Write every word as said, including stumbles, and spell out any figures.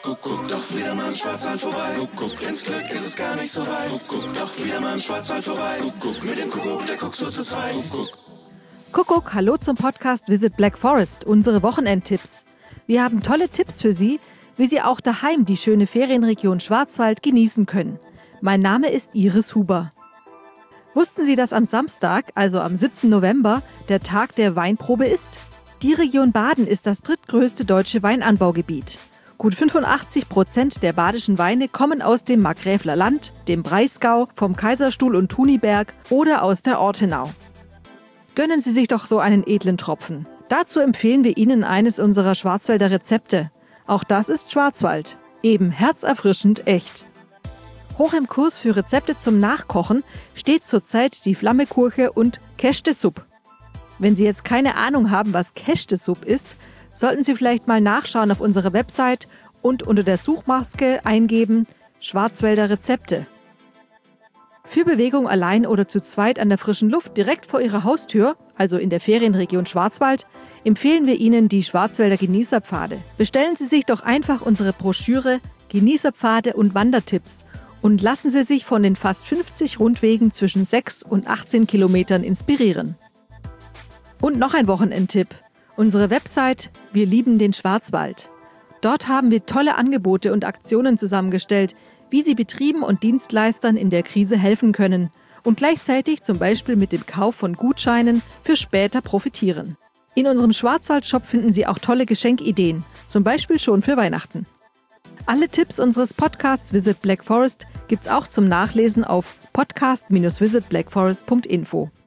Kuckuck, doch wieder mal im Schwarzwald vorbei. Kuckuck, ins Glück ist es gar nicht so weit. Kuckuck, doch wieder mal im Schwarzwald vorbei. Kuckuck, mit dem Kuckuck, der guckt so zu zweit. Kuckuck. Kuckuck, hallo zum Podcast Visit Black Forest, unsere Wochenendtipps. Wir haben tolle Tipps für Sie, wie Sie auch daheim die schöne Ferienregion Schwarzwald genießen können. Mein Name ist Iris Huber. Wussten Sie, dass am Samstag, also am siebten November, der Tag der Weinprobe ist? Die Region Baden ist das drittgrößte deutsche Weinanbaugebiet. Gut fünfundachtzig Prozent der badischen Weine kommen aus dem Markgräfler Land, dem Breisgau, vom Kaiserstuhl und Thuniberg oder aus der Ortenau. Gönnen Sie sich doch so einen edlen Tropfen. Dazu empfehlen wir Ihnen eines unserer Schwarzwälder Rezepte. Auch das ist Schwarzwald. Eben herzerfrischend echt. Hoch im Kurs für Rezepte zum Nachkochen steht zurzeit die Flammekuche und Kästesupp. Wenn Sie jetzt keine Ahnung haben, was Kästesupp ist, sollten Sie vielleicht mal nachschauen auf unserer Website und unter der Suchmaske eingeben Schwarzwälder Rezepte. Für Bewegung allein oder zu zweit an der frischen Luft direkt vor Ihrer Haustür, also in der Ferienregion Schwarzwald, empfehlen wir Ihnen die Schwarzwälder Genießerpfade. Bestellen Sie sich doch einfach unsere Broschüre Genießerpfade und Wandertipps und lassen Sie sich von den fast fünfzig Rundwegen zwischen sechs und achtzehn Kilometern inspirieren. Und noch ein Wochenendtipp. Unsere Website Wir lieben den Schwarzwald. Dort haben wir tolle Angebote und Aktionen zusammengestellt, wie Sie Betrieben und Dienstleistern in der Krise helfen können und gleichzeitig zum Beispiel mit dem Kauf von Gutscheinen für später profitieren. In unserem Schwarzwald-Shop finden Sie auch tolle Geschenkideen, zum Beispiel schon für Weihnachten. Alle Tipps unseres Podcasts Visit Black Forest gibt's auch zum Nachlesen auf podcast Bindestrich visit black forest punkt info.